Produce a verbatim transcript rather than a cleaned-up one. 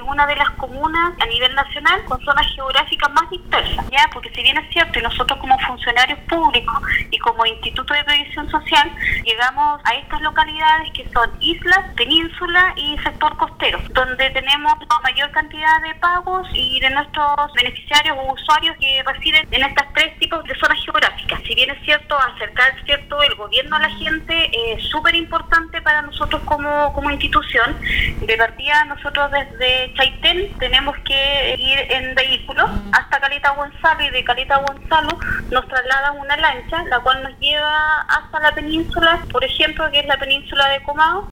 una de las comunas a nivel nacional con zonas geográficas más dispersas, ¿ya? Porque si bien es cierto, y nosotros como funcionarios públicos y como Instituto de Previsión Social, llegamos a estas localidades que son islas, península y sector costero, donde tenemos la mayor cantidad de pagos y de nuestros beneficiarios o usuarios que residen en estos tres tipos de zonas geográficas. Si bien es cierto, acercar cierto el gobierno a la gente es súper importante para nosotros como, como institución. De partida, nosotros desde Chaitén tenemos que ir en vehículo hasta Caleta Gonzalo, y de Caleta Gonzalo nos trasladan una lancha, la cual nos lleva hasta la península, por ejemplo, que es la península de Comado.